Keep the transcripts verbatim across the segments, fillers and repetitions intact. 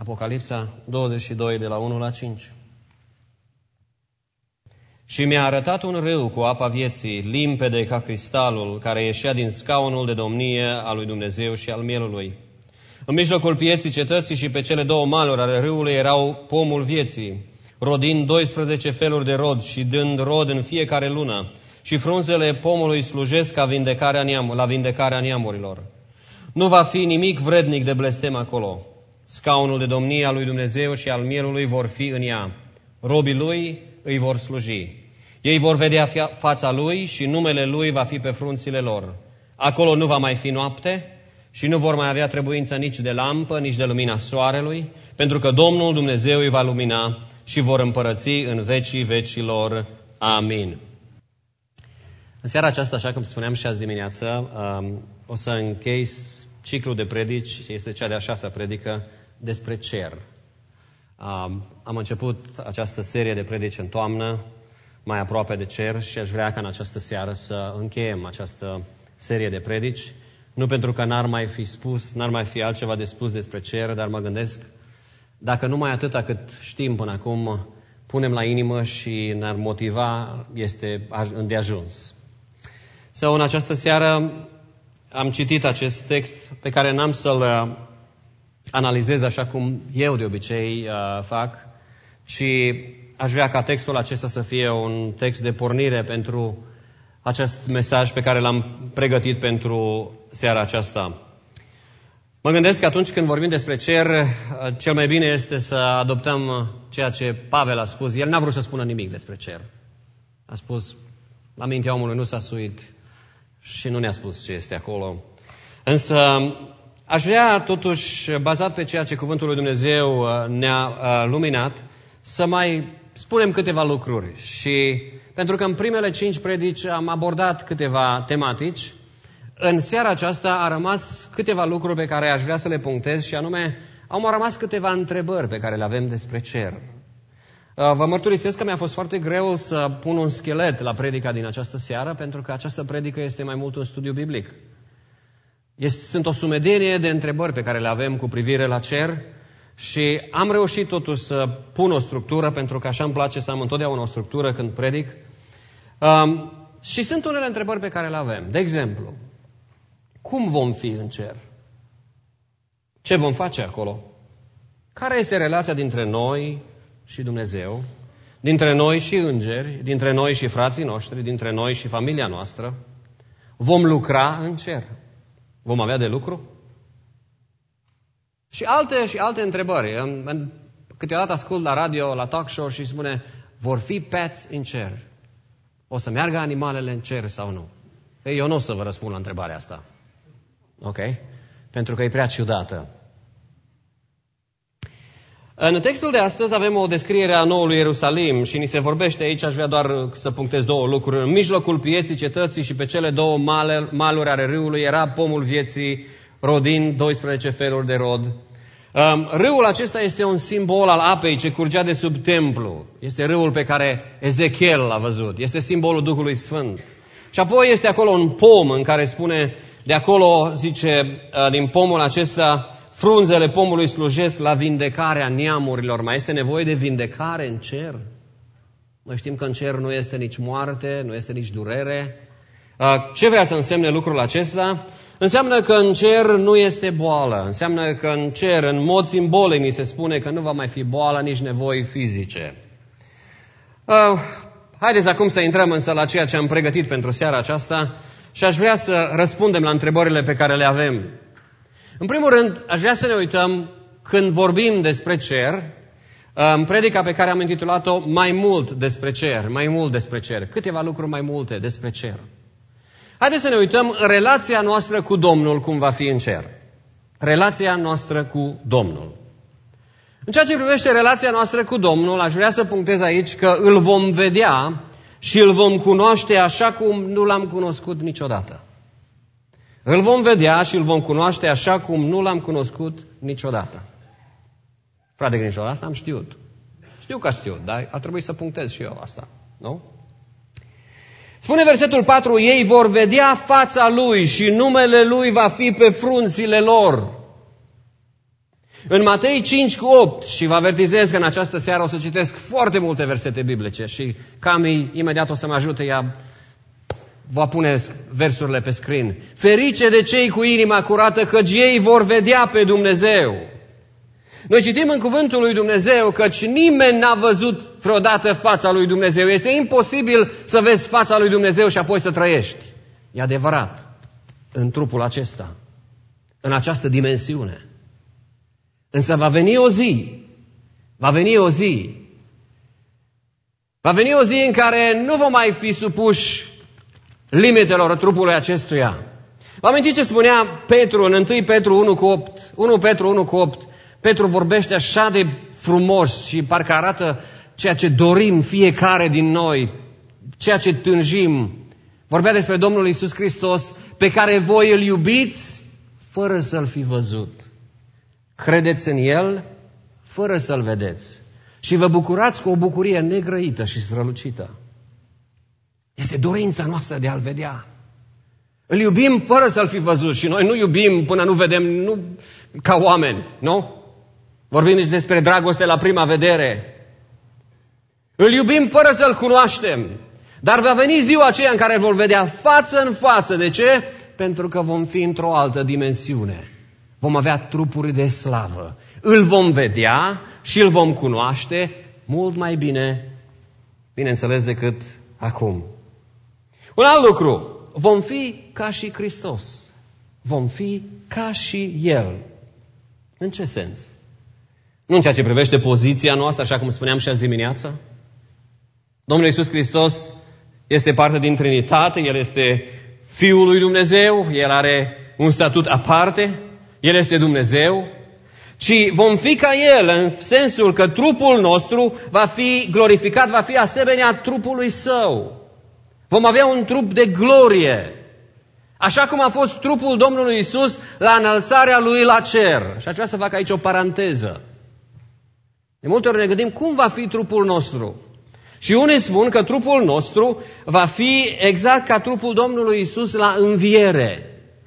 Apocalipsa douăzeci și doi, de la unu la cinci. Și mi-a arătat un râu cu apa vieții, limpede ca cristalul, care ieșea din scaunul de domnie al lui Dumnezeu și al mielului. În mijlocul pieții cetății și pe cele două maluri ale râului erau pomul vieții, rodind doisprezece feluri de rod și dând rod în fiecare lună. Și frunzele pomului slujesc ca vindecarea neam, la vindecarea neamurilor. Nu va fi nimic vrednic de blestem acolo. Scaunul de domnie al lui Dumnezeu și al mielului vor fi în ea. Robii lui îi vor sluji. Ei vor vedea fața lui și numele lui va fi pe frunțile lor. Acolo nu va mai fi noapte și nu vor mai avea trebuință nici de lampă, nici de lumina soarelui, pentru că Domnul Dumnezeu îi va lumina și vor împărăți în vecii vecilor. Amin. În seara aceasta, așa cum spuneam și azi dimineață, o să închei ciclul de predici, este cea de-a șasea predică despre cer. Am început această serie de predici în toamnă, mai aproape de cer, și aș vrea ca în această seară să încheiem această serie de predici. Nu pentru că n-ar mai fi spus, n-ar mai fi altceva de spus despre cer, dar mă gândesc, dacă numai atâta cât știm până acum, punem la inimă și ne-ar motiva, este îndeajuns. Sau în această seară am citit acest text pe care n-am să-l analizez așa cum eu de obicei uh, fac, ci aș vrea ca textul acesta să fie un text de pornire pentru acest mesaj pe care l-am pregătit pentru seara aceasta. Mă gândesc că atunci când vorbim despre cer, cel mai bine este să adoptăm ceea ce Pavel a spus. El n-a vrut să spună nimic despre cer. A spus, la mintea omului nu s-a suit și nu ne-a spus ce este acolo. Însă aș vrea totuși, bazat pe ceea ce Cuvântul lui Dumnezeu ne-a luminat, să mai spunem câteva lucruri. Și pentru că în primele cinci predici am abordat câteva tematici, în seara aceasta a rămas câteva lucruri pe care aș vrea să le punctez, și anume au mai rămas câteva întrebări pe care le avem despre cer. Vă mărturisesc că mi-a fost foarte greu să pun un schelet la predica din această seară, pentru că această predică este mai mult un studiu biblic. Este, sunt o sumedenie de întrebări pe care le avem cu privire la cer și am reușit totuși să pun o structură, pentru că așa îmi place să am întotdeauna o structură când predic. Um, și sunt unele întrebări pe care le avem. De exemplu, cum vom fi în cer? Ce vom face acolo? Care este relația dintre noi și Dumnezeu, dintre noi și îngeri, dintre noi și frații noștri, dintre noi și familia noastră? Vom lucra în cer? Vom avea de lucru? Și alte și alte întrebări. Câteodată ascult la radio, la talk show și spune, vor fi pets în cer? O să meargă animalele în cer sau nu? Ei, eu nu o să vă răspund la întrebarea asta. Ok? Pentru că e prea ciudată. În textul de astăzi avem o descriere a noului Ierusalim și ni se vorbește aici, aș vrea doar să punctez două lucruri. În mijlocul pieții cetății și pe cele două male, maluri ale râului era pomul vieții, rodind doisprezece feluri de rod. Um, râul acesta este un simbol al apei ce curgea de sub templu. Este râul pe care Ezechiel l-a văzut. Este simbolul Duhului Sfânt. Și apoi este acolo un pom în care spune, de acolo, zice, din pomul acesta, frunzele pomului slujesc la vindecarea neamurilor. Mai este nevoie de vindecare în cer? Noi știm că în cer nu este nici moarte, nu este nici durere. Ce vrea să însemne lucrul acesta? Înseamnă că în cer nu este boală. Înseamnă că în cer, în mod simbolic, ni se spune că nu va mai fi boală, nici nevoi fizice. Haideți acum să intrăm însă la ceea ce am pregătit pentru seara aceasta și aș vrea să răspundem la întrebările pe care le avem. În primul rând, aș vrea să ne uităm, când vorbim despre cer, în predica pe care am intitulat-o Mai mult despre cer, mai mult despre cer, câteva lucruri mai multe despre cer. Haideți să ne uităm în relația noastră cu Domnul, cum va fi în cer. Relația noastră cu Domnul. În ceea ce privește relația noastră cu Domnul, aș vrea să punctez aici că îl vom vedea și îl vom cunoaște așa cum nu l-am cunoscut niciodată. Îl vom vedea și îl vom cunoaște așa cum nu l-am cunoscut niciodată. Frate Grinșor, asta am știut. Știu că știu, dar a trebuit să punctez și eu asta, nu? Spune versetul patru, ei vor vedea fața lui și numele lui va fi pe frunțile lor. În Matei cinci cu opt, și vă avertizez că în această seară o să citesc foarte multe versete biblice și Cami imediat o să mă ajute, ea va pune versurile pe screen. Ferice de cei cu inima curată, căci ei vor vedea pe Dumnezeu. Noi citim în cuvântul lui Dumnezeu căci nimeni n-a văzut vreodată fața lui Dumnezeu. Este imposibil să vezi fața lui Dumnezeu și apoi să trăiești. E adevărat, în trupul acesta, în această dimensiune. Însă va veni o zi, va veni o zi, va veni o zi în care nu vom mai fi supuși limitelor trupului acestuia. Vă amintiți ce spunea Petru în unu Petru unu cu opt? unu Petru unu cu opt. Petru vorbește așa de frumos și parcă arată ceea ce dorim fiecare din noi, ceea ce tânjim. Vorbea despre Domnul Iisus Hristos, pe care voi îl iubiți fără să-L fi văzut. Credeți în El fără să-L vedeți. Și vă bucurați cu o bucurie negrăită și strălucită. Este dorința noastră de a-L vedea. Îl iubim fără să-L fi văzut și noi nu iubim până nu vedem, nu ca oameni, nu? Vorbim nici despre dragoste la prima vedere. Îl iubim fără să-L cunoaștem. Dar va veni ziua aceea în care îl vom vedea față în față. De ce? Pentru că vom fi într-o altă dimensiune. Vom avea trupuri de slavă. Îl vom vedea și îl vom cunoaște mult mai bine, bineînțeles, decât acum. Un alt lucru. Vom fi ca și Hristos. Vom fi ca și El. În ce sens? Nu în ceea ce privește poziția noastră, așa cum spuneam și azi dimineața. Domnul Iisus Hristos este parte din Trinitate, El este Fiul lui Dumnezeu, El are un statut aparte, El este Dumnezeu, ci vom fi ca El în sensul că trupul nostru va fi glorificat, va fi asemenea trupului Său. Vom avea un trup de glorie, așa cum a fost trupul Domnului Iisus la înălțarea Lui la cer. Și aș vrea să fac aici o paranteză. De multe ori ne gândim cum va fi trupul nostru. Și unii spun că trupul nostru va fi exact ca trupul Domnului Iisus la înviere.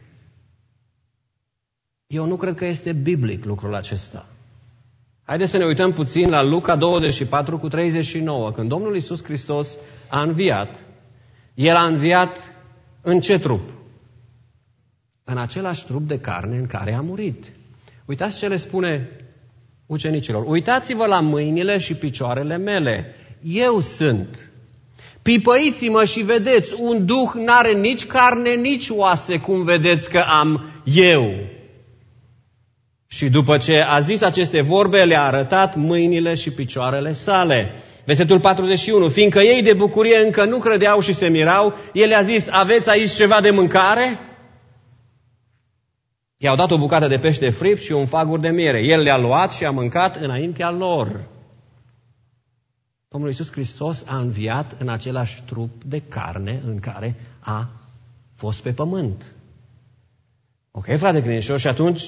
Eu nu cred că este biblic lucrul acesta. Haideți să ne uităm puțin la Luca douăzeci și patru cu treizeci și nouă. Când Domnul Iisus Hristos a înviat, El a înviat în ce trup? În același trup de carne în care a murit. Uitați ce le spune ucenicilor. Uitați-vă la mâinile și picioarele mele. Eu sunt. Pipăiți-mă și vedeți, un duh n-are nici carne, nici oase, cum vedeți că am eu. Și după ce a zis aceste vorbe, le-a arătat mâinile și picioarele sale. Versetul patruzeci și unu. Fiindcă ei de bucurie încă nu credeau și se mirau, el le-a zis, aveți aici ceva de mâncare? I-au dat o bucată de pește fript și un fagur de miere. El le-a luat și a mâncat înaintea lor. Domnul Iisus Hristos a înviat în același trup de carne în care a fost pe pământ. Ok, frate credincios, și atunci,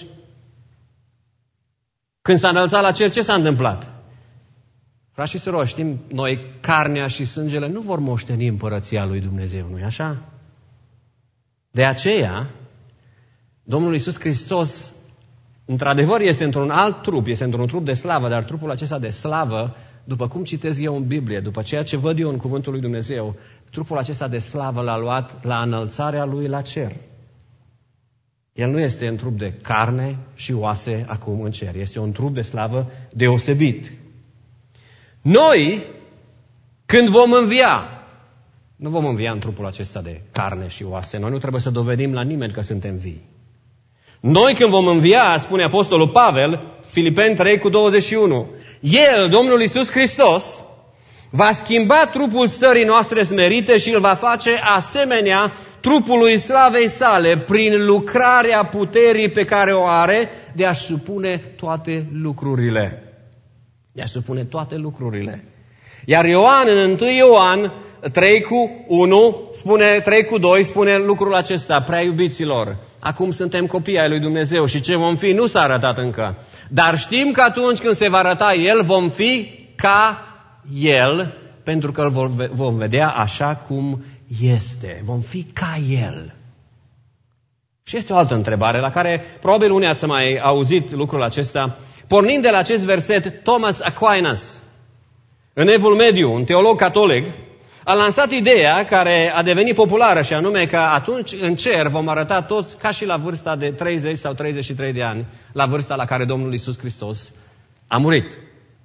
când s-a înălțat la cer, ce s-a întâmplat? Frați și surori, știm noi, carnea și sângele nu vor moșteni împărăția lui Dumnezeu, nu-i așa? De aceea, Domnul Iisus Hristos, într-adevăr, este într-un alt trup, este într-un trup de slavă, dar trupul acesta de slavă, după cum citesc eu în Biblie, după ceea ce văd eu în cuvântul lui Dumnezeu, trupul acesta de slavă l-a luat la înălțarea lui la cer. El nu este în trup de carne și oase acum în cer, este un trup de slavă deosebit. Noi, când vom învia, nu vom învia în trupul acesta de carne și oase, noi nu trebuie să dovedim la nimeni că suntem vii. Noi când vom învia, spune Apostolul Pavel, Filipeni trei cu douăzeci și unu, El, Domnul Iisus Hristos, va schimba trupul stării noastre smerite și îl va face asemenea trupului slavei sale prin lucrarea puterii pe care o are de a-și supune toate lucrurile. De a-și supune toate lucrurile. Iar Ioan, în unu Ioan trei cu unu, spune, trei cu doi, spune lucrul acesta, prea iubiților. Acum suntem copii ai lui Dumnezeu și ce vom fi nu s-a arătat încă. Dar știm că atunci când se va arăta El, vom fi ca El, pentru că îl vom vedea așa cum este. Vom fi ca El. Și este o altă întrebare la care probabil unii ați mai auzit lucrul acesta. Pornind de la acest verset, Thomas Aquinas, în Evul Mediu, un teolog catolic, a lansat ideea care a devenit populară și anume că atunci în cer vom arăta toți ca și la vârsta de treizeci sau treizeci și trei de ani, la vârsta la care Domnul Iisus Hristos a murit.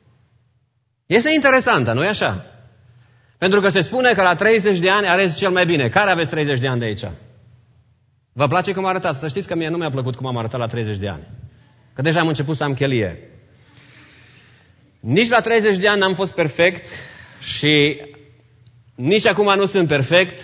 Este interesantă, nu-i așa? Pentru că se spune că la treizeci de ani arăți cel mai bine. Care aveți treizeci de ani de aici? Vă place cum arătați? Să știți că mie nu mi-a plăcut cum am arătat la treizeci de ani. Că deja am început să am chelie. Nici la treizeci de ani n-am fost perfect și nici acum nu sunt perfect,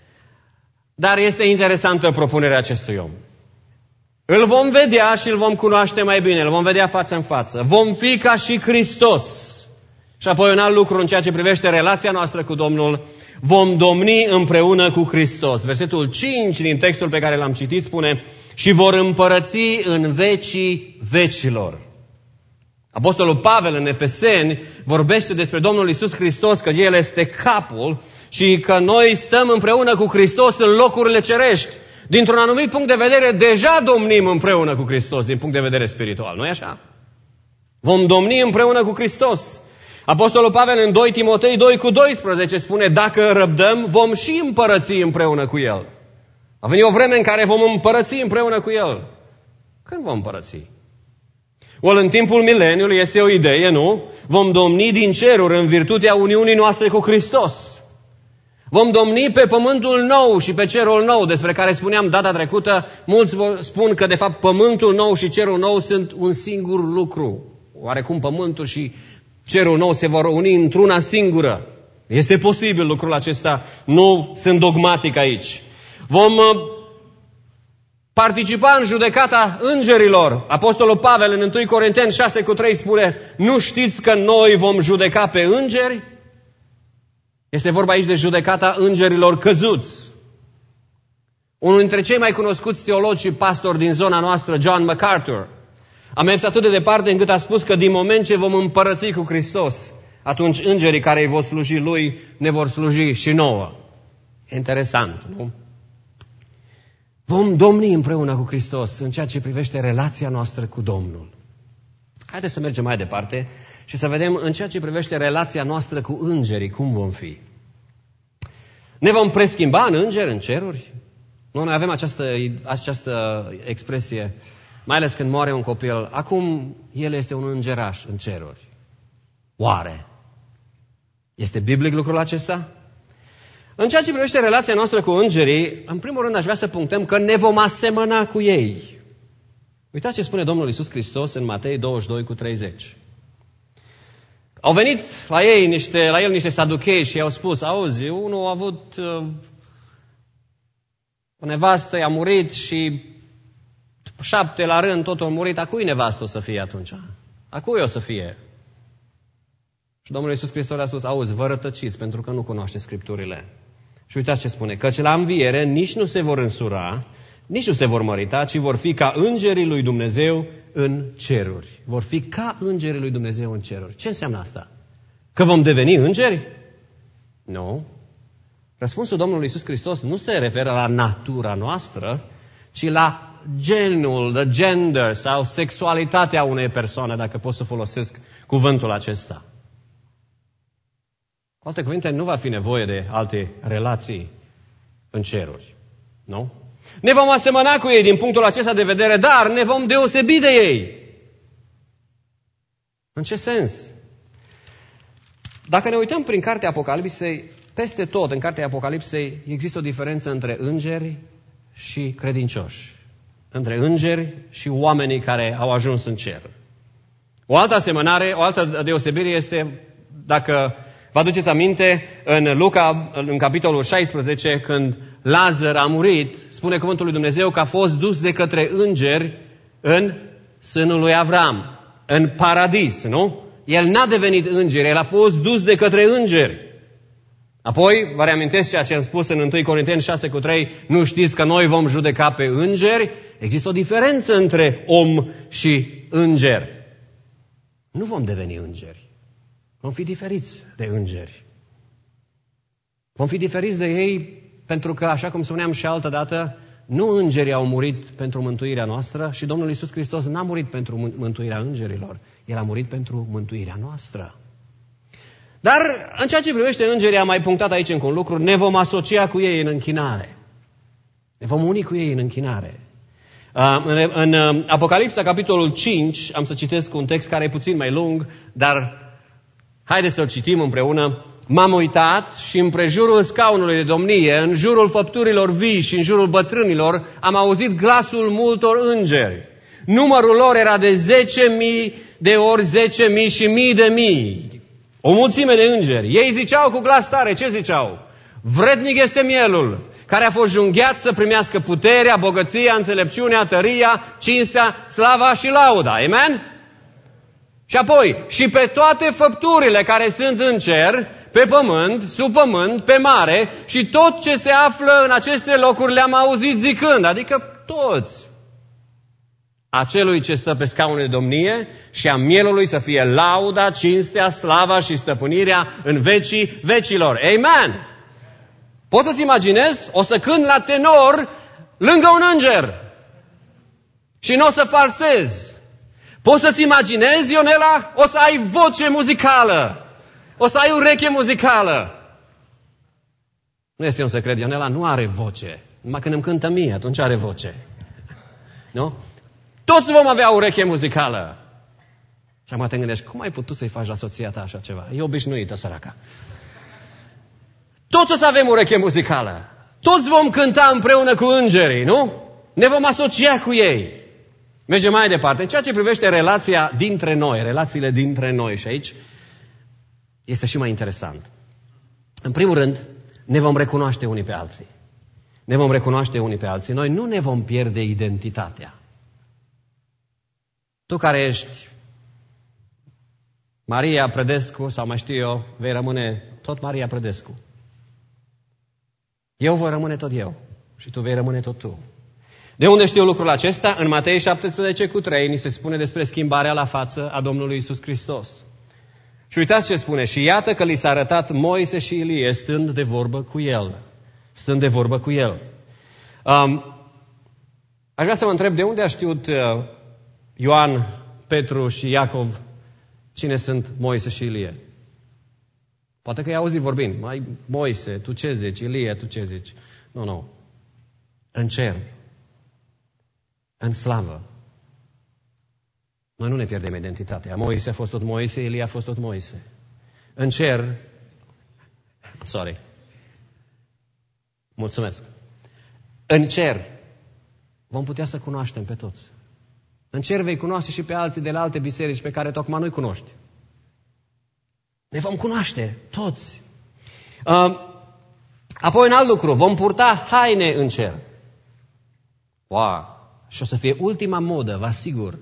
dar este interesantă propunerea acestui om. Îl vom vedea și îl vom cunoaște mai bine, îl vom vedea față în față. Vom fi ca și Hristos. Și apoi un alt lucru în ceea ce privește relația noastră cu Domnul, vom domni împreună cu Hristos. Versetul cinci din textul pe care l-am citit spune: și vor împărăți în vecii vecilor. Apostolul Pavel în Efeseni vorbește despre Domnul Iisus Hristos, că El este capul și că noi stăm împreună cu Hristos în locurile cerești. Dintr-un anumit punct de vedere, deja domnim împreună cu Hristos, din punct de vedere spiritual, nu-i așa? Vom domni împreună cu Hristos. Apostolul Pavel în doi Timotei doi cu doisprezece spune: dacă răbdăm, vom și împărăți împreună cu El. A venit o vreme în care vom împărăți împreună cu El. Când vom împărăți? Ori în timpul mileniului este o idee, nu? Vom domni din ceruri în virtutea uniunii noastre cu Hristos. Vom domni pe pământul nou și pe cerul nou, despre care spuneam data trecută. Mulți spun că de fapt pământul nou și cerul nou sunt un singur lucru. Oarecum pământul și cerul nou se vor uni într-una singură. Este posibil lucrul acesta, nu sunt dogmatic aici. Vom participa în judecata îngerilor. Apostolul Pavel în întâi Corinteni șase cu trei spune: nu știți că noi vom judeca pe îngeri? Este vorba aici de judecata îngerilor căzuți. Unul dintre cei mai cunoscuți teologi și pastori din zona noastră, John MacArthur, a mers atât de departe încât a spus că din moment ce vom împărăți cu Hristos, atunci îngerii care îi vor sluji Lui ne vor sluji și nouă. Interesant, nu? Vom domni împreună cu Hristos în ceea ce privește relația noastră cu Domnul. Haideți să mergem mai departe și să vedem în ceea ce privește relația noastră cu îngerii, cum vom fi. Ne vom preschimba în îngeri, în ceruri? Nu, noi avem această, această expresie, mai ales când moare un copil. Acum el este un îngeraș în ceruri. Oare? Este biblic lucrul acesta? În ceea ce privește relația noastră cu îngerii, în primul rând aș vrea să punctăm că ne vom asemăna cu ei. Uitați ce spune Domnul Iisus Hristos în Matei douăzeci și doi cu treizeci. Au venit la ei niște, la el niște saduchei și i-au spus: auzi, unul a avut uh, o nevastă, i-a murit și șapte la rând totul a murit. A cui nevastă o să fie atunci? A cui o să fie? Și Domnul Iisus Hristos a spus: auzi, vă rătăciți pentru că nu cunoașteți Scripturile. Și uitați ce spune: căci la înviere nici nu se vor însura, nici nu se vor mărita, ci vor fi ca îngerii lui Dumnezeu în ceruri. Vor fi ca îngerii lui Dumnezeu în ceruri. Ce înseamnă asta? Că vom deveni îngeri? Nu. Răspunsul Domnului Iisus Hristos nu se referă la natura noastră, ci la genul, the gender sau sexualitatea unei persoane, dacă pot să folosesc cuvântul acesta. Cu alte cuvinte, nu va fi nevoie de alte relații în ceruri. Nu? Ne vom asemăna cu ei din punctul acesta de vedere, dar ne vom deosebi de ei. În ce sens? Dacă ne uităm prin cartea Apocalipsei, peste tot în cartea Apocalipsei există o diferență între îngeri și credincioși. Între îngeri și oamenii care au ajuns în cer. O altă asemănare, o altă deosebire este, dacă vă aduceți aminte, în Luca, în capitolul șaisprezece, când Lazar a murit, spune cuvântul lui Dumnezeu că a fost dus de către îngeri în sânul lui Avram, în paradis, nu? El n-a devenit înger, el a fost dus de către îngeri. Apoi, vă reamintesc ceea ce am spus în întâi Corinteni șase cu trei, nu știți că noi vom judeca pe îngeri? Există o diferență între om și înger. Nu vom deveni îngeri. Vom fi diferiți de îngeri. Vom fi diferiți de ei pentru că, așa cum spuneam și altă dată, Nu îngerii au murit pentru mântuirea noastră și Domnul Iisus Hristos n-a murit pentru mântuirea îngerilor. El a murit pentru mântuirea noastră. Dar în ceea ce privește îngerii, am mai punctat aici încă un lucru, ne vom asocia cu ei în închinare. Ne vom uni cu ei în închinare. În Apocalipsa, capitolul cinci, am să citesc un text care e puțin mai lung, dar haideți să-l citim împreună. M-am uitat și împrejurul scaunului de domnie, în jurul făpturilor vii și în jurul bătrânilor, am auzit glasul multor îngeri. Numărul lor era de zece mii de ori zece mii și mii de mii. O mulțime de îngeri. Ei ziceau cu glas tare, ce ziceau? Vrednic este mielul, care a fost junghiat să primească puterea, bogăția, înțelepciunea, tăria, cinstea, slava și lauda. Amen? Și apoi, și pe toate făpturile care sunt în cer, pe pământ, sub pământ, pe mare și tot ce se află în aceste locuri le-am auzit zicând, adică toți. Acelui ce stă pe scaunul de domnie și a mielului să fie lauda, cinstea, slava și stăpânirea în vecii vecilor. Amen! Poți să-ți imaginezi? O să cânt la tenor lângă un înger și nu o să falsez. Poți să-ți imaginezi, Ionela? O să ai voce muzicală. O să ai ureche muzicală. Nu este un secret, Ionela nu are voce. Numai când îmi cântă mie, atunci are voce. Nu? Toți vom avea ureche muzicală. Și acum te gândești, cum ai putut să-i faci la soția ta așa ceva? E obișnuită, săraca. Toți o să avem ureche muzicală. Toți vom cânta împreună cu îngerii, nu? Ne vom asocia cu ei. Mergem mai departe. În ceea ce privește relația dintre noi, relațiile dintre noi, și aici este și mai interesant. În primul rând, ne vom recunoaște unii pe alții. Ne vom recunoaște unii pe alții. Noi nu ne vom pierde identitatea. Tu care ești Maria Prădescu, sau mai știu eu, vei rămâne tot Maria Prădescu. Eu voi rămâne tot eu și tu vei rămâne tot tu. De unde știu lucrul acesta? În Matei șaptesprezece cu trei ni se spune despre schimbarea la față a Domnului Iisus Hristos. Și uitați ce spune. Și iată că li s-a arătat Moise și Ilie stând de vorbă cu el. Stând de vorbă cu el. Um, aș vrea să mă întreb de unde a știut uh, Ioan, Petru și Iacov cine sunt Moise și Ilie. Poate că i-a auzit vorbind. Mai Moise, tu ce zici? Ilie, tu ce zici? Nu, nu. În cer. În slavă. Noi nu ne pierdem identitatea. Moise a fost tot Moise, Ilie a fost tot Moise. În cer. Sorry. Mulțumesc. În cer vom putea să cunoaștem pe toți. În cer vei cunoaște și pe alții de la alte biserici pe care tocmai nu-i cunoști. Ne vom cunoaște toți. Uh, apoi un alt lucru. Vom purta haine în cer. Wow! Și o să fie ultima modă, vă asigur.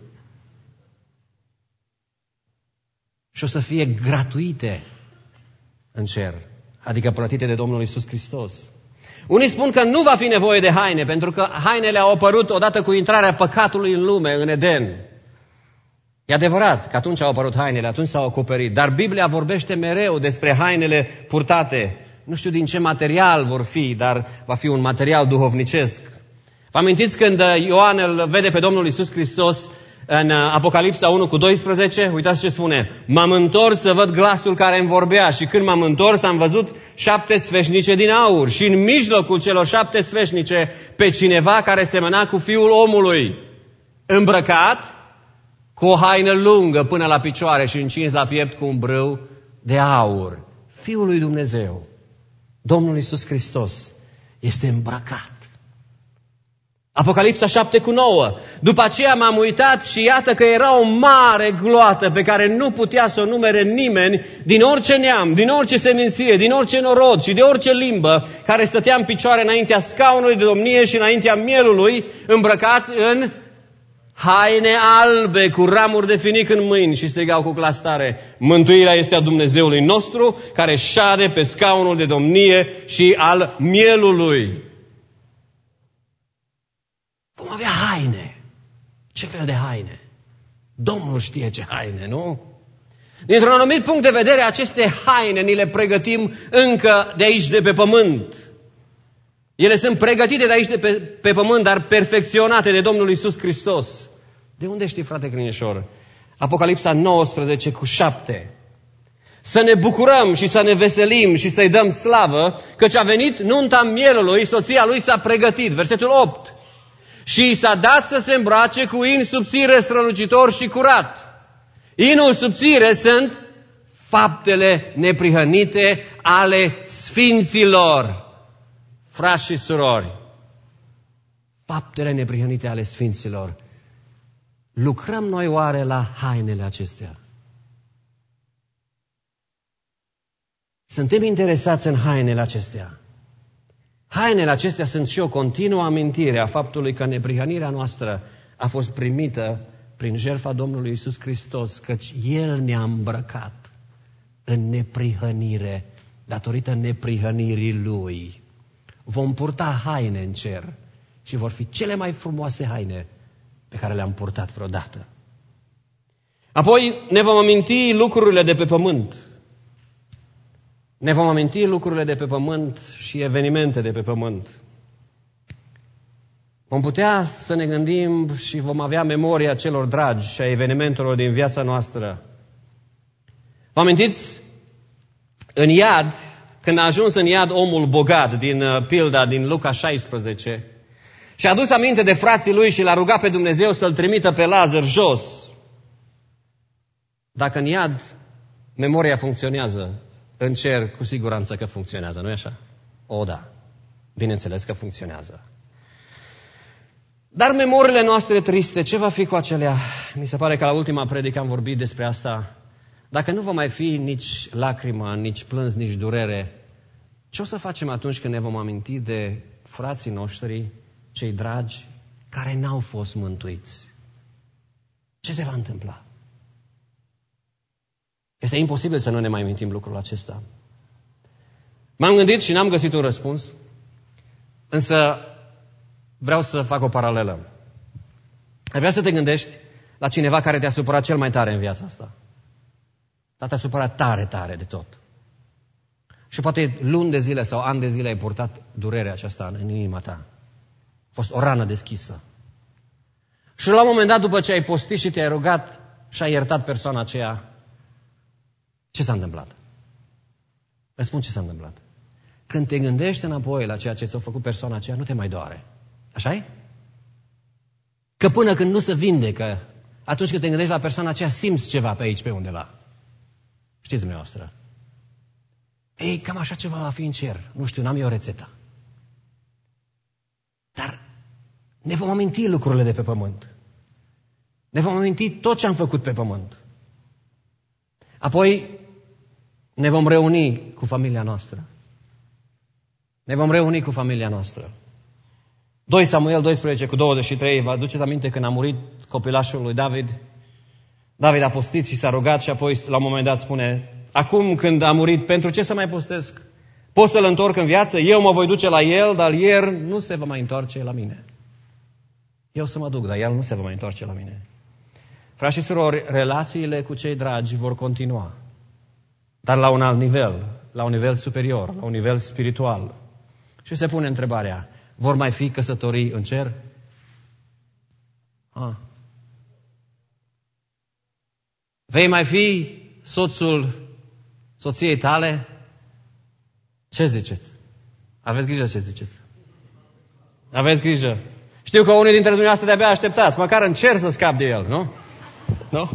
Și o să fie gratuite în cer. Adică plătite de Domnul Iisus Hristos. Unii spun că nu va fi nevoie de haine, pentru că hainele au apărut odată cu intrarea păcatului în lume, în Eden. E adevărat că atunci au apărut hainele, atunci s-au acoperit. Dar Biblia vorbește mereu despre hainele purtate. Nu știu din ce material vor fi, dar va fi un material duhovnicesc. Vă amintiți când Ioan îl vede pe Domnul Iisus Hristos în Apocalipsa unu cu doisprezece? Uitați ce spune. M-am întors să văd glasul care îmi vorbea și când m-am întors am văzut șapte sfeșnice din aur și în mijlocul celor șapte sfeșnice pe cineva care semăna cu Fiul omului, îmbrăcat cu o haină lungă până la picioare și încins la piept cu un brâu de aur. Fiul lui Dumnezeu, Domnul Iisus Hristos, este îmbrăcat. Apocalipsa șapte cu nouă. După aceea m-am uitat și iată că era o mare gloată pe care nu putea să o numere nimeni din orice neam, din orice seminție, din orice norod și de orice limbă, care stătea în picioare înaintea scaunului de domnie și înaintea mielului, îmbrăcați în haine albe cu ramuri de finic în mâini și strigau cu glas tare: mântuirea este a Dumnezeului nostru care șade pe scaunul de domnie și al mielului. Vom avea haine. Ce fel de haine? Domnul știe ce haine, nu? Dintr-un anumit punct de vedere, aceste haine ni le pregătim încă de aici, de pe pământ. Ele sunt pregătite de aici de pe, pe pământ, dar perfecționate de Domnul Iisus Hristos. De unde știi, frate crinișor? Apocalipsa nouăsprezece cu șapte. Să ne bucurăm și să ne veselim și să-i dăm slavă, căci a venit nunta mielului, soția lui s-a pregătit. Versetul opt. Și i s-a dat să se îmbrace cu in subțire, strălucitor și curat. Inul subțire sunt faptele neprihănite ale sfinților. Frați și surori, faptele neprihănite ale sfinților. Lucrăm noi oare la hainele acestea? Suntem interesați în hainele acestea. Hainele acestea sunt și o continuă amintire a faptului că neprihănirea noastră a fost primită prin jertfa Domnului Iisus Hristos, căci El ne-a îmbrăcat în neprihănire, datorită neprihănirii Lui. Vom purta haine în cer și vor fi cele mai frumoase haine pe care le-am purtat vreodată. Apoi ne vom aminti lucrurile de pe pământ. Ne vom aminti lucrurile de pe pământ și evenimente de pe pământ. Vom putea să ne gândim și vom avea memoria celor dragi și a evenimentelor din viața noastră. Vă amintiți? În iad, când a ajuns în iad omul bogat din uh, pilda din Luca șaisprezece și a adus aminte de frații lui și l-a rugat pe Dumnezeu să-l trimită pe Lazar jos. Dacă în iad memoria funcționează, în cer cu siguranță că funcționează, nu-i așa? O, da. Bineînțeles că funcționează. Dar memoriile noastre triste, ce va fi cu acelea? Mi se pare că la ultima predică am vorbit despre asta. Dacă nu va mai fi nici lacrimă, nici plâns, nici durere, ce o să facem atunci când ne vom aminti de frații noștri, cei dragi, care n-au fost mântuiți? Ce se va întâmpla? Este imposibil să nu ne mai amintim lucrul acesta. M-am gândit și n-am găsit un răspuns, însă vreau să fac o paralelă. Ai vrea să te gândești la cineva care te-a supărat cel mai tare în viața asta. Dar te-a supărat tare, tare de tot. Și poate luni de zile sau ani de zile ai purtat durerea aceasta în inima ta. A fost o rană deschisă. Și la un moment dat, după ce ai postit și te-ai rugat și ai iertat persoana aceea, ce s-a întâmplat? Îți spun ce s-a întâmplat. Când te gândești înapoi la ceea ce ți-a făcut persoana aceea, nu te mai doare. Așa-i? Că până când nu se vindecă, atunci când te gândești la persoana aceea, simți ceva pe aici, pe undeva. Știți dumneavoastră. Ei, cam așa ceva va fi în cer. Nu știu, n-am eu rețeta. Dar ne vom aminti lucrurile de pe pământ. Ne vom aminti tot ce am făcut pe pământ. Apoi ne vom reuni cu familia noastră. Ne vom reuni cu familia noastră. doi Samuel doisprezece cu douăzeci și trei, vă aduceți aminte când a murit copilașul lui David? David a postit și s-a rugat și apoi la un moment dat spune: acum când a murit, pentru ce să mai postesc? Pot să-l întorc în viață? Eu mă voi duce la el, dar el nu se va mai întoarce la mine. Eu să mă duc, dar el nu se va mai întoarce la mine. Frați și surori, relațiile cu cei dragi vor continua. Dar la un alt nivel, la un nivel superior, la un nivel spiritual. Și se pune întrebarea: vor mai fi căsătorii în cer? Ah. Vei mai fi soțul soției tale? Ce ziceți? Aveți grijă ce ziceți. Aveți grijă. Știu că unii dintre dumneavoastră de-abia așteptați, măcar în cer să scap de el, nu? Nu?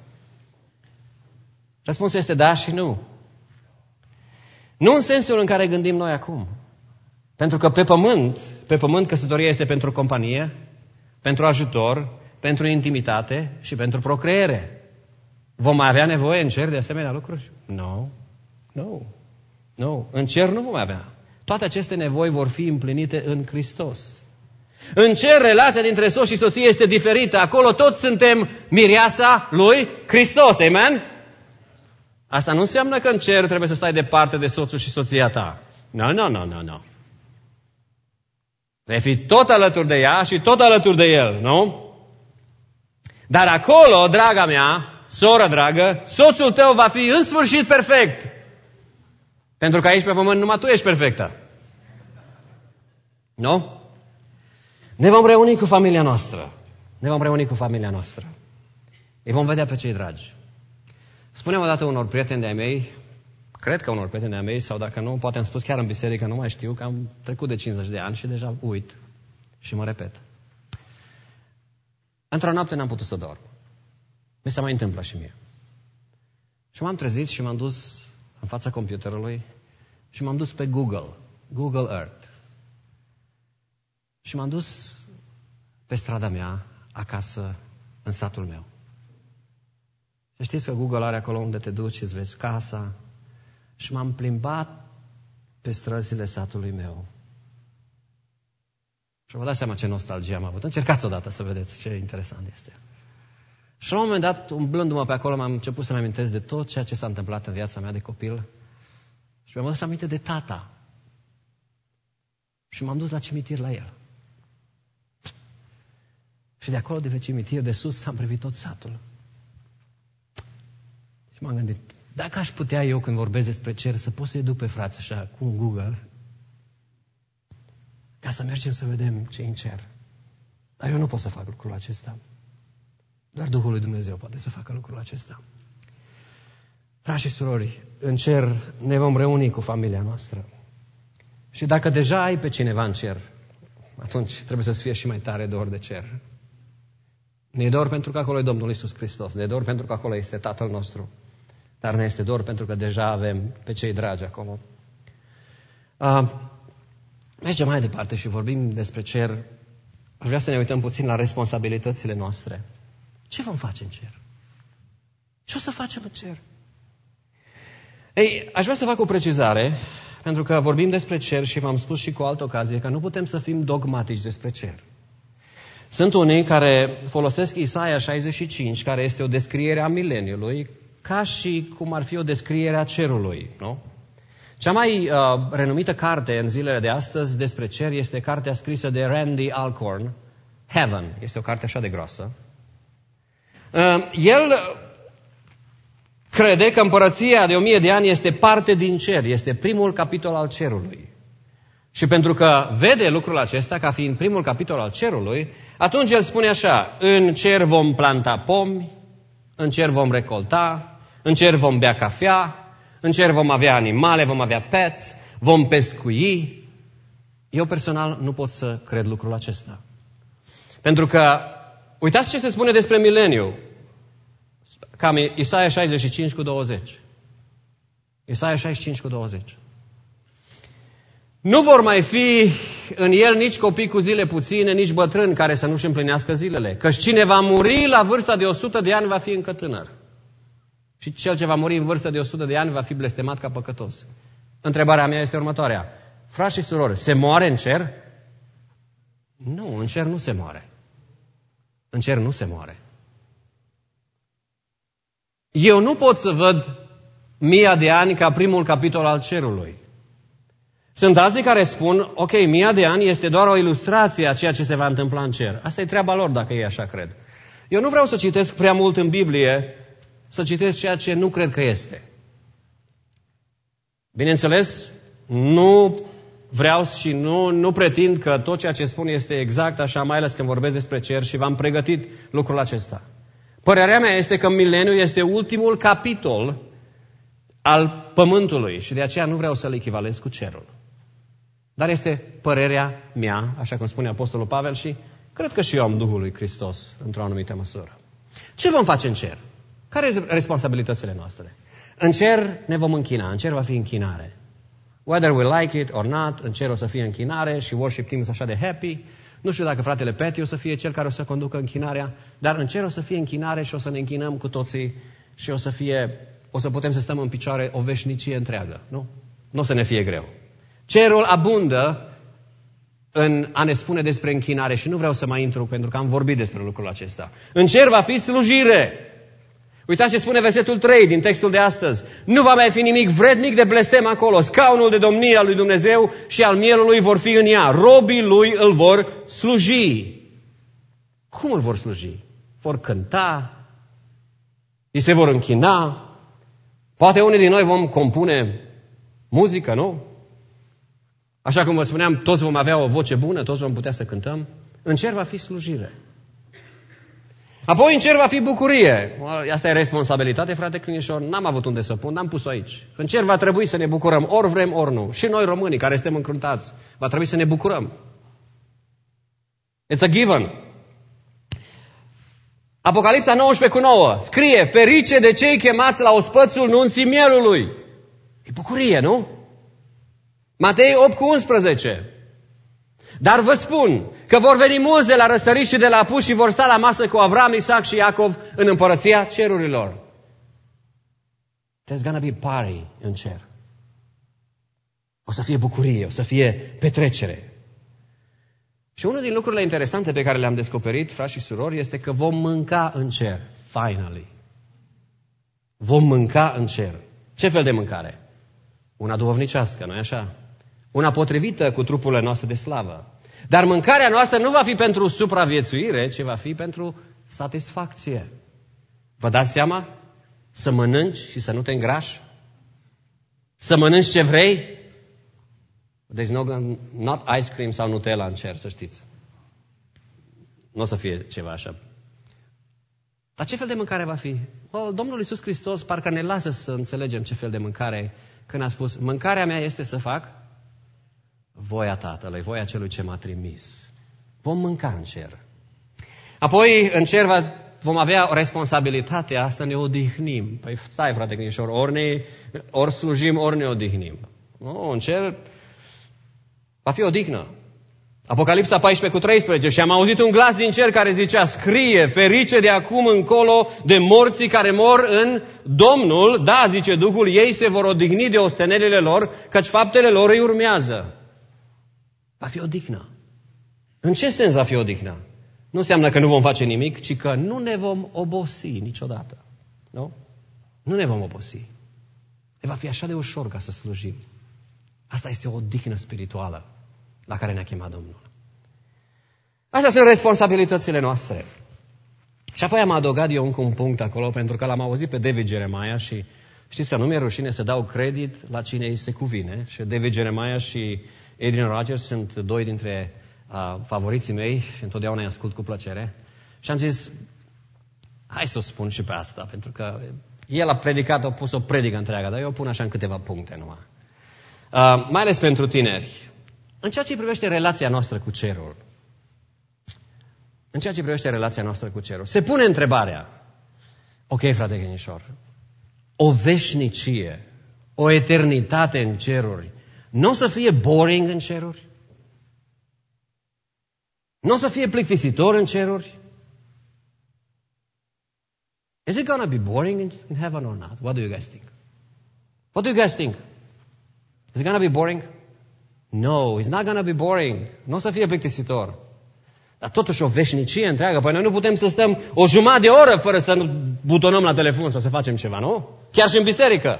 Răspunsul este da și nu. Nu în sensul în care gândim noi acum. Pentru că pe pământ, pe pământ căsătoria este pentru companie, pentru ajutor, pentru intimitate și pentru procreere. Vom mai avea nevoie în cer de asemenea lucruri? Nu. Nu. Nu. În cer nu vom avea. Toate aceste nevoi vor fi împlinite în Hristos. În cer relația dintre soț și soție este diferită. Acolo toți suntem mireasa lui Hristos. Amen? Asta nu înseamnă că în cer trebuie să stai departe de soțul și soția ta. Nu, nu, nu, nu, nu. Vei fi tot alături de ea și tot alături de el, nu? Dar acolo, draga mea, soră dragă, soțul tău va fi în sfârșit perfect. Pentru că aici pe pământ numai tu ești perfectă. Nu? Ne vom reuni cu familia noastră. Ne vom reuni cu familia noastră. Îi vom vedea pe cei dragi. Spuneam odată unor prieteni de-ai mei, cred că unor prieteni de-ai mei, sau dacă nu, poate am spus chiar în biserică, nu mai știu, că am trecut de cincizeci de ani și deja uit și mă repet. Într-o noapte n-am putut să dorm. Mi se mai întâmplă și mie. Și m-am trezit și m-am dus în fața computerului și m-am dus pe Google, Google Earth. Și m-am dus pe strada mea, acasă, în satul meu. Și știți că Google are acolo unde te duci și îți vezi casa. Și m-am plimbat pe străzile satului meu. Și vă dați seama ce nostalgie am avut. Încercați odată să vedeți ce interesant este. Și la un moment dat, umblându-mă pe acolo, m-am început să-mi amintesc de tot ceea ce s-a întâmplat în viața mea de copil. Și mi-am adus aminte de tata. Și m-am dus la cimitir la el. Și de acolo, de pe cimitir, de sus, am privit tot satul. Și m-am gândit, dacă aș putea eu, când vorbesc despre cer, să pot să-i duc pe frați așa, cu un Google, ca să mergem să vedem ce în cer. Dar eu nu pot să fac lucrul acesta. Doar Duhul lui Dumnezeu poate să facă lucrul acesta. Frați și surori, în cer ne vom reuni cu familia noastră. Și dacă deja ai pe cineva în cer, atunci trebuie să-ți fie și mai tare dor de cer. Ne e dor pentru că acolo e Domnul Iisus Hristos. Ne e dor pentru că acolo este Tatăl nostru. Dar ne este dor pentru că deja avem pe cei dragi acolo. Uh, mergem mai departe și vorbim despre cer. Aș vrea să ne uităm puțin la responsabilitățile noastre. Ce vom face în cer? Ce o să facem în cer? Ei, aș vrea să fac o precizare, pentru că vorbim despre cer și v-am spus și cu altă ocazie că nu putem să fim dogmatici despre cer. Sunt unii care folosesc Isaia șaizeci și cinci, care este o descriere a mileniului, ca și cum ar fi o descriere a cerului, nu? Cea mai uh, renumită carte în zilele de astăzi despre cer este cartea scrisă de Randy Alcorn, Heaven. Este o carte așa de groasă. Uh, el crede că împărăția de o mie de ani este parte din cer, este primul capitol al cerului. Și pentru că vede lucrul acesta ca fiind primul capitol al cerului, atunci el spune așa, în cer vom planta pomi, în cer vom recolta, în cer vom bea cafea, în cer vom avea animale, vom avea pets, vom pescui. Eu personal nu pot să cred lucrul acesta. Pentru că, uitați ce se spune despre mileniu. Cam Isaia șaizeci și cinci cu douăzeci. Isaia șaizeci și cinci cu douăzeci. Nu vor mai fi în el nici copii cu zile puține, nici bătrâni care să nu-și împlinească zilele. Căci cine va muri la vârsta de o sută de ani va fi încă tânăr. Și cel ce va muri în vârstă de o sută de ani va fi blestemat ca păcătos. Întrebarea mea este următoarea. Frați și surori, se moare în cer? Nu, în cer nu se moare. În cer nu se moare. Eu nu pot să văd mia de ani ca primul capitol al cerului. Sunt alții care spun, ok, mia de ani este doar o ilustrație a ceea ce se va întâmpla în cer. Asta e treaba lor, dacă ei așa cred. Eu nu vreau să citesc prea mult în Biblie, să citesc ceea ce nu cred că este. Bineînțeles, nu vreau și nu, nu pretind că tot ceea ce spun este exact așa, mai ales când vorbesc despre cer și v-am pregătit lucrul acesta. Părerea mea este că mileniul este ultimul capitol al pământului și de aceea nu vreau să-l echivalez cu cerul. Dar este părerea mea, așa cum spune Apostolul Pavel, și cred că și eu am Duhul lui Hristos într-o anumită măsură. Ce vom face în cer? Care sunt responsabilitățile noastre? În cer ne vom închina, în cer va fi închinare. Whether we like it or not, în cer o să fie închinare și worship team așa de happy. Nu știu dacă fratele Peti o să fie cel care o să conducă închinarea, dar în cer o să fie închinare și o să ne închinăm cu toții și o să fie, o să putem să stăm în picioare o veșnicie întreagă, nu? Nu o să ne fie greu. Cerul abundă în a ne spune despre închinare și nu vreau să mai intru pentru că am vorbit despre lucrul acesta. În cer va fi slujire. Uitați ce spune versetul trei din textul de astăzi. Nu va mai fi nimic vrednic de blestem acolo. Scaunul de domnie al lui Dumnezeu și al mielului vor fi în ea. Robii lui îl vor sluji. Cum îl vor sluji? Vor cânta, îi se vor închina. Poate unii din noi vom compune muzică, nu? Așa cum vă spuneam, toți vom avea o voce bună, toți vom putea să cântăm. În cer va fi slujire. Apoi în cer va fi bucurie. Asta e responsabilitate, frate Crinișor. N-am avut unde să pun, n-am pus-o aici. În cer va trebui să ne bucurăm, ori vrem, ori nu. Și noi românii care suntem încruntați, va trebui să ne bucurăm. It's a given. Apocalipsa nouăsprezece cu nouă scrie: ferice de cei chemați la ospățul nunții mielului. E bucurie, nu? Matei opt cu unsprezece. Dar vă spun că vor veni mulți de la răsărit și de la apus și vor sta la masă cu Avram, Isaac și Iacov în împărăția cerurilor. There's gonna be party în cer. O să fie bucurie, o să fie petrecere. Și unul din lucrurile interesante pe care le-am descoperit, frați și surori, este că vom mânca în cer. Finally. Vom mânca în cer. Ce fel de mâncare? Una duhovnicească, nu-i așa? Una potrivită cu trupurile noastre de slavă. Dar mâncarea noastră nu va fi pentru supraviețuire, ci va fi pentru satisfacție. Vă dați seama? Să mănânci și să nu te îngrași? Să mănânci ce vrei? Deci no, not ice cream sau Nutella în cer, să știți. Nu o să fie ceva așa. Dar ce fel de mâncare va fi? Oh, Domnul Iisus Hristos parcă ne lasă să înțelegem ce fel de mâncare, când a spus: mâncarea mea este să fac voia Tatălui, voia celui ce m-a trimis. Vom mânca în cer. Apoi, în cer va, vom avea o responsabilitate să ne odihnim. Păi stai, frate Crinișor, ori, ne, ori slujim, ori ne odihnim. Nu, în cer va fi odihnă. Apocalipsa paisprezece cu treisprezece. Și am auzit un glas din cer care zicea: scrie, ferice de acum încolo de morții care mor în Domnul. Da, zice Duhul, ei se vor odihni de ostenelile lor, căci faptele lor îi urmează. Va fi odihnă. În ce sens va fi odihnă? Nu înseamnă că nu vom face nimic, ci că nu ne vom obosi niciodată. Nu? Nu ne vom obosi. E va fi așa de ușor ca să slujim. Asta este o odihnă spirituală la care ne-a chemat Domnul. Astea sunt responsabilitățile noastre. Și apoi am adăugat eu încă un punct acolo, pentru că l-am auzit pe David Jeremiah și știți că nu mi-e rușine să dau credit la cine îi se cuvine. Și David Jeremiah și Adrian Rogers sunt doi dintre uh, favoriții mei și întotdeauna îi ascult cu plăcere. Și am zis, hai să o spun și pe asta, pentru că el a predicat, a pus o predică întreagă, dar eu o pun așa în câteva puncte numai. Uh, mai ales pentru tineri. În ceea ce privește relația noastră cu cerul, în ceea ce privește relația noastră cu cerul, se pune întrebarea: ok, frate Genișor, o veșnicie, o eternitate în ceruri, nu o să fie boring în ceruri? Nu o să fie plictisitor în ceruri? Is it gonna be boring in, in heaven or not? What do you guys think? What do you guys think? Is it gonna be boring? No, it's not gonna be boring. Nu o să fie plictisitor. Dar totuși o veșnicie întreagă. Păi noi nu putem să stăm o jumătate de oră fără să nu butonăm la telefon sau să facem ceva, nu? Chiar și în biserică.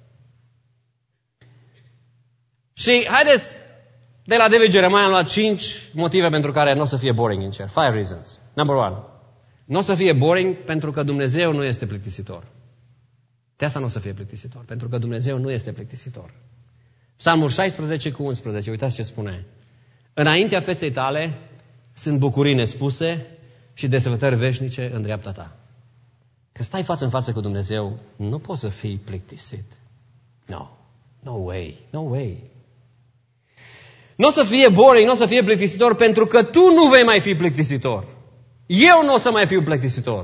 Și haideți, de la David Jeremiah am luat cinci motive pentru care nu o să fie boring în cer. Five reasons. Number one. Nu o să fie boring pentru că Dumnezeu nu este plictisitor. De asta nu o să fie plictisitor. Pentru că Dumnezeu nu este plictisitor. Psalmul șaisprezece cu unsprezece. Uitați ce spune. Înaintea feței tale sunt bucurii nespuse și desfătări veșnice în dreapta ta. Că stai față în față cu Dumnezeu, nu poți să fii plictisit. No. No way. No way. Nu o să fie boring, nu o să fie plictisitor pentru că tu nu vei mai fi plictisitor. Eu nu o să mai fiu plictisitor.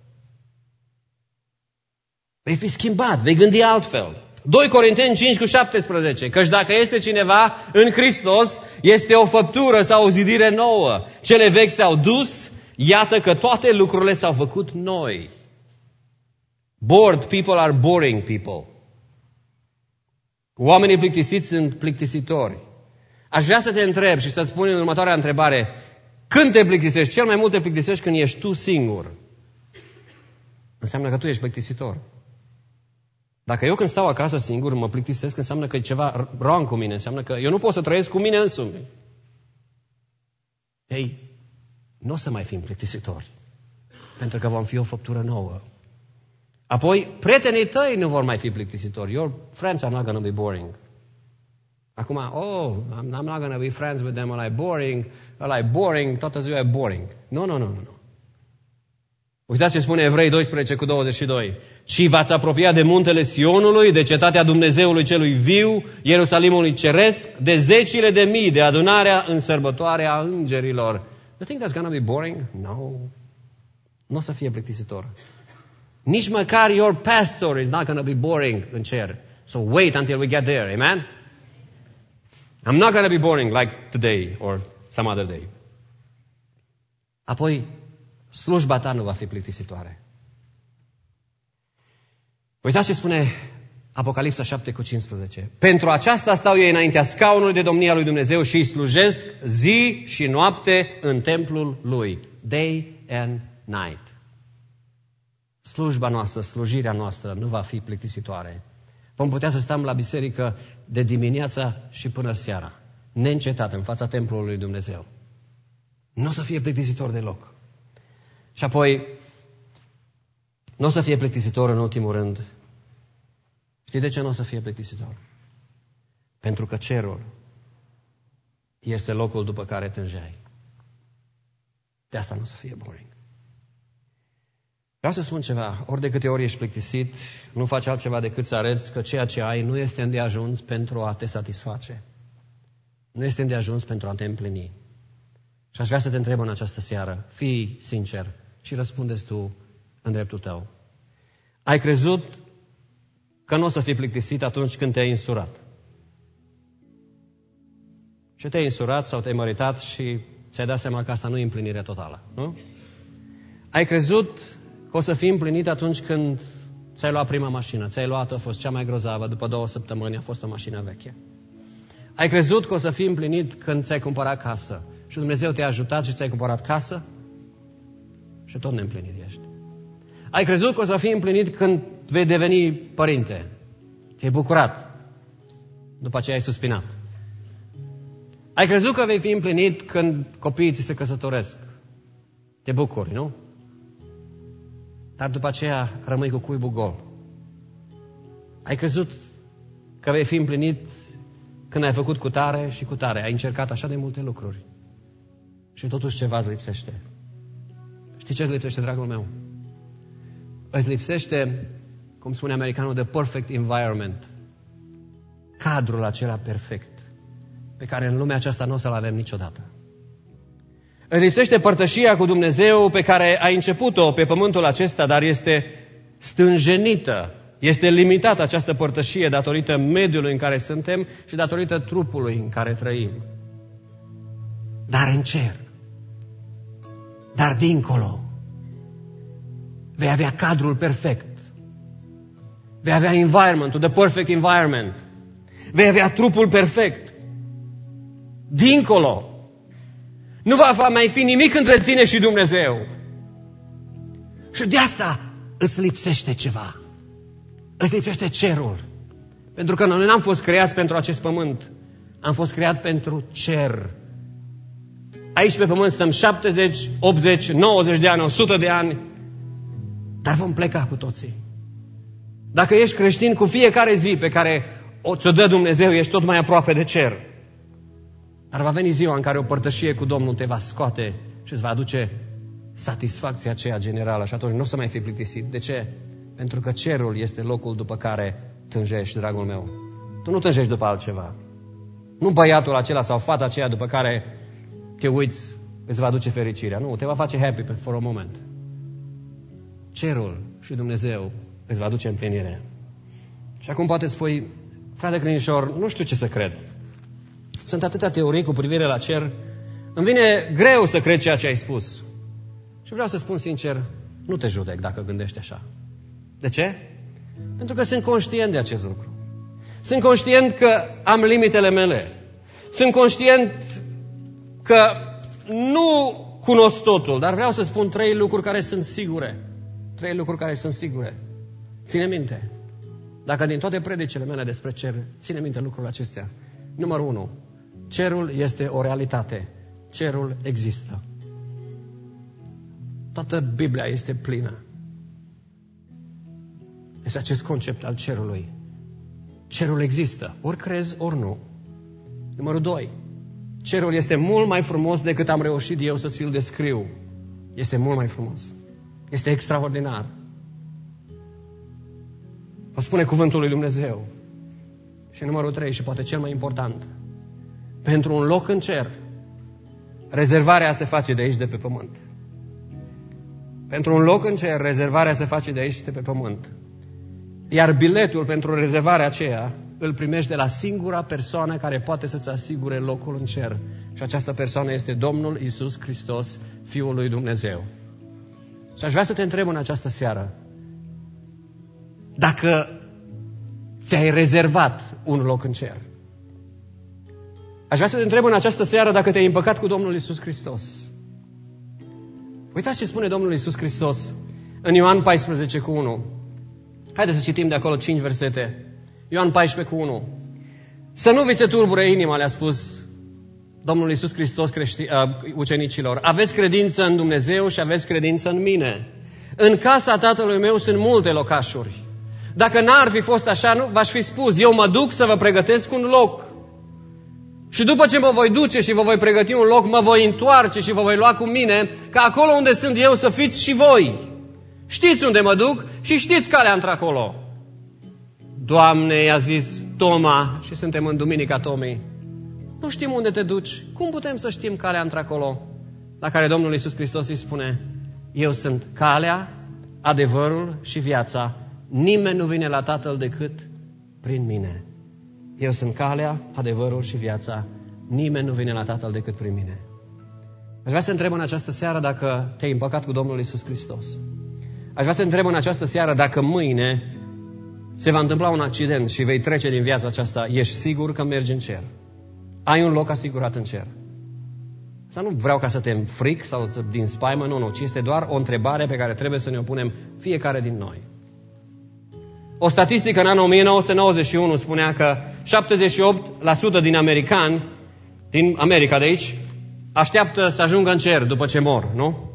Vei fi schimbat, vei gândi altfel. doi Corinteni cinci cu șaptesprezece. Căci dacă este cineva în Hristos, este o făptură sau o zidire nouă. Cele vechi s-au dus, iată că toate lucrurile s-au făcut noi. Bored people are boring people. Oamenii plictisiți sunt plictisitori. Aș vrea să te întreb și să-ți pun în următoarea întrebare: când te plictisești? Cel mai mult te plictisești când ești tu singur. Înseamnă că tu ești plictisitor. Dacă eu când stau acasă singur mă plictisesc, înseamnă că e ceva wrong cu mine. Înseamnă că eu nu pot să trăiesc cu mine însumi. Ei, nu o să mai fim plictisitori. Pentru că vom fi o făptură nouă. Apoi, prietenii tăi nu vor mai fi plictisitori. Your friends are not going to be boring. Acum, oh, I'm, I'm not going to be friends with them, ăla e boring, ăla e boring, toată ziua e boring. Nu, nu, nu, nu. Uitați ce spune Evrei doisprezece cu douăzeci și doi. Ci v-ați apropiat de muntele Sionului, de cetatea Dumnezeului celui viu, Ierusalimului ceresc, de zecile de mii, de adunarea în sărbătoarea îngerilor. You think that's going to be boring? No. Nu o să fie plictisitor. Nici măcar your pastor is not going to be boring în cer. So wait until we get there. Amen? I'm not going to be boring like today or some other day. Apoi, slujba ta nu va fi plictisitoare. Uitați ce spune Apocalipsa șapte cu cincisprezece. Pentru aceasta stau ei înaintea scaunului de domnia lui Dumnezeu și îi slujesc zi și noapte în templul lui. Day and night. Slujba noastră, slujirea noastră nu va fi plictisitoare. Vom putea să stăm la biserică de dimineața și până seara, neîncetat în fața templului lui Dumnezeu. Nu o să fie plictisitor deloc. Și apoi, nu o să fie plictisitor în ultimul rând. Știi de ce nu o să fie plictisitor? Pentru că cerul este locul după care tânjeai. De asta nu o să fie boring. Vreau să spun ceva. Ori de câte ori ești plictisit, nu faci altceva decât să arăți că ceea ce ai nu este îndeajuns pentru a te satisface. Nu este îndeajuns pentru a te împlini. Și aș vrea să te întreb în această seară, fii sincer și răspunde-ți tu în dreptul tău. Ai crezut că nu o să fii plictisit atunci când te-ai însurat. Și te-ai însurat sau te-ai măritat și ți-ai dat seama că asta nu e împlinirea totală, nu? Ai crezut că o să fii împlinit atunci când ți-ai luat prima mașină. Ți-ai luat, a fost cea mai grozavă, după două săptămâni a fost o mașină veche. Ai crezut că o să fii împlinit când ți-ai cumpărat casă. Și Dumnezeu te-a ajutat și ți-ai cumpărat casă și tot neîmplinit ești. Ai crezut că o să fii împlinit când vei deveni părinte. Te-ai bucurat. După aceea ai suspinat. Ai crezut că vei fi împlinit când copiii ți se căsătoresc. Te bucuri, nu? Dar după aceea rămâi cu cuibul gol. Ai crezut că vei fi împlinit când ai făcut cu tare și cu tare. Ai încercat așa de multe lucruri. Și totuși ceva îți lipsește. Știi ce îți lipsește, dragul meu? Îți lipsește, cum spune americanul, the perfect environment. Cadrul acela perfect, pe care în lumea aceasta nu o să-l avem niciodată. Îți lipsește părtășia cu Dumnezeu pe care ai început-o pe pământul acesta, dar este stânjenită, este limitată această părtășie datorită mediului în care suntem și datorită trupului în care trăim. Dar în cer, dar dincolo, vei avea cadrul perfect. Vei avea environmentul, the perfect environment. Vei avea trupul perfect. Dincolo, nu va mai fi nimic între tine și Dumnezeu. Și de asta îți lipsește ceva. Îți lipsește cerul. Pentru că noi n-am fost creați pentru acest pământ. Am fost creat pentru cer. Aici pe pământ stăm șaptezeci, optzeci, nouăzeci de ani, o sută de ani. Dar vom pleca cu toții. Dacă ești creștin, cu fiecare zi pe care o ți-o dă Dumnezeu, ești tot mai aproape de cer. Dar va veni ziua în care o părtășie cu Domnul te va scoate și îți va aduce satisfacția aceea generală și atunci nu o să mai fii plictisit. De ce? Pentru că cerul este locul după care tânjești, dragul meu. Tu nu tânjești după altceva. Nu băiatul acela sau fata aceea după care te uiți îți va aduce fericirea. Nu, te va face happy for a moment. Cerul și Dumnezeu îți va aduce împlinirea. Și acum poate spui, frate Crinișor, nu știu ce să cred. Sunt atâtea teorii cu privire la cer. Îmi vine greu să cred ceea ce ai spus. Și vreau să spun sincer, nu te judec dacă gândești așa. De ce? Pentru că sunt conștient de acest lucru. Sunt conștient că am limitele mele. Sunt conștient că nu cunosc totul, dar vreau să spun trei lucruri care sunt sigure. Trei lucruri care sunt sigure. Ține minte. Dacă din toate predicile mele despre cer, ține minte lucrurile acestea. Numărul unu. Cerul este o realitate. Cerul există. Toată Biblia este plină. Este acest concept al cerului. Cerul există. Ori crezi, ori nu. Numărul doi. Cerul este mult mai frumos decât am reușit eu să ți-l descriu. Este mult mai frumos. Este extraordinar. O spune cuvântul lui Dumnezeu. Și numărul trei, și poate cel mai important. Pentru un loc în cer, rezervarea se face de aici, de pe pământ. Pentru un loc în cer, rezervarea se face de aici, de pe pământ. Iar biletul pentru rezervarea aceea îl primești de la singura persoană care poate să-ți asigure locul în cer. Și această persoană este Domnul Iisus Hristos, Fiul lui Dumnezeu. Și aș vrea să te întreb în această seară, dacă ți-ai rezervat un loc în cer. Aș vrea să te întreb în această seară dacă te-ai împăcat cu Domnul Iisus Hristos. Uitați ce spune Domnul Iisus Hristos în Ioan paisprezece cu unu. Haideți să citim de acolo cinci versete. Ioan paisprezece cu unu. Să nu vi se tulbure inima, le-a spus Domnul Iisus Hristos crești, uh, ucenicilor. Aveți credință în Dumnezeu și aveți credință în mine. În casa Tatălui meu sunt multe locașuri. Dacă n-ar fi fost așa, nu v-aș fi spus, eu mă duc să vă pregătesc un loc. Și după ce mă voi duce și vă voi pregăti un loc, mă voi întoarce și vă voi lua cu mine, ca acolo unde sunt eu să fiți și voi. Știți unde mă duc și știți calea într-acolo. Doamne, i-a zis Toma, și suntem în Duminica Tomei, nu știm unde te duci, cum putem să știm calea într-acolo? La care Domnul Iisus Hristos îi spune, eu sunt calea, adevărul și viața. Nimeni nu vine la Tatăl decât prin mine. Eu sunt calea, adevărul și viața. Nimeni nu vine la Tatăl decât prin mine. Aș vrea să te întreb în această seară dacă te-ai împăcat cu Domnul Iisus Hristos. Aș vrea să te întreb în această seară dacă mâine se va întâmpla un accident și vei trece din viața aceasta, ești sigur că mergi în cer. Ai un loc asigurat în cer. Să nu vreau ca să te înfric sau să, din spaimă, nu, nu, ci este doar o întrebare pe care trebuie să ne o punem fiecare din noi. O statistică în anul nouăsprezece nouăzeci și unu spunea că șaptezeci și opt la sută din americani, din America de aici, așteaptă să ajungă în cer după ce mor, nu?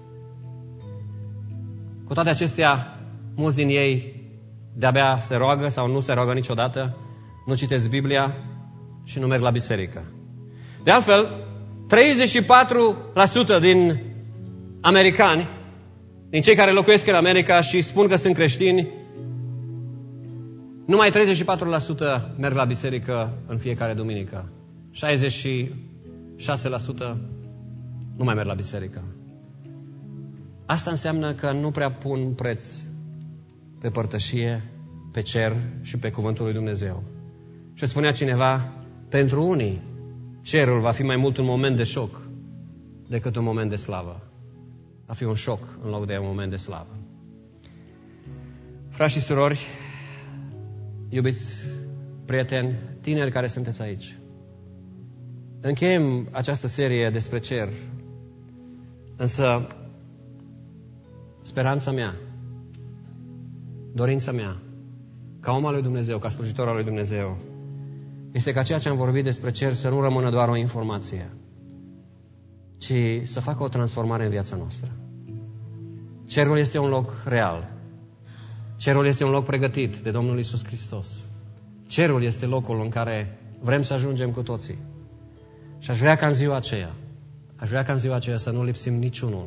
Cu toate acestea, mulți din ei de-abia se roagă sau nu se roagă niciodată, nu citesc Biblia și nu merg la biserică. De altfel, treizeci și patru la sută din americani, din cei care locuiesc în America și spun că sunt creștini, numai treizeci și patru la sută merg la biserică în fiecare duminică. șaizeci și șase la sută nu mai merg la biserică. Asta înseamnă că nu prea pun preț pe părtășie, pe cer și pe cuvântul lui Dumnezeu. Și spunea cineva, pentru unii, cerul va fi mai mult un moment de șoc decât un moment de slavă. Va fi un șoc în loc de un moment de slavă. Frați și surori, iubiți prieteni, tineri care sunteți aici, încheiem această serie despre cer, însă speranța mea, dorința mea, ca om al lui Dumnezeu, ca slujitor al lui Dumnezeu, este ca ceea ce am vorbit despre cer să nu rămână doar o informație, ci să facă o transformare în viața noastră. Cerul este un loc real. Cerul este un loc pregătit de Domnul Iisus Hristos. Cerul este locul în care vrem să ajungem cu toții. Și aș vrea ca în ziua aceea, aș vrea ca în ziua aceea să nu lipsim niciunul.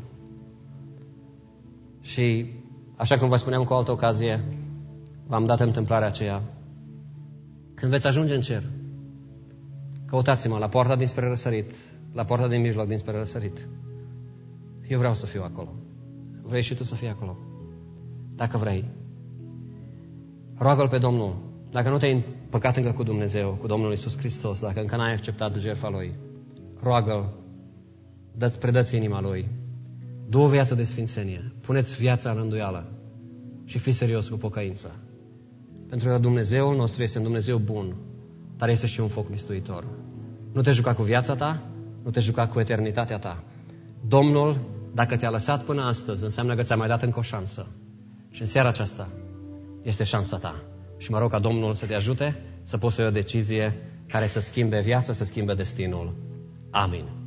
Și, așa cum vă spuneam cu o altă ocazie, v-am dat întâmplarea aceea. Când veți ajunge în cer, căutați-mă la poarta dinspre răsărit, la poarta din mijloc dinspre răsărit. Eu vreau să fiu acolo. Vrei și tu să fii acolo? Dacă vrei, roagă-L pe Domnul. Dacă nu te-ai împăcat încă cu Dumnezeu, cu Domnul Iisus Hristos, dacă încă n-ai acceptat jertfa Lui, roagă-L, dă-ți, predă-ți inima Lui, du o viață de sfințenie, puneți viața în rânduială și fii serios cu pocăința. Pentru că Dumnezeul nostru este un Dumnezeu bun, dar este și un foc mistuitor. Nu te juca cu viața ta, nu te juca cu eternitatea ta. Domnul, dacă te-a lăsat până astăzi, înseamnă că ți-a mai dat încă o șansă. Și în seara aceasta este șansa ta. Și mă rog ca Domnul să te ajute să poți să iei o decizie care să schimbe viața, să schimbe destinul. Amin.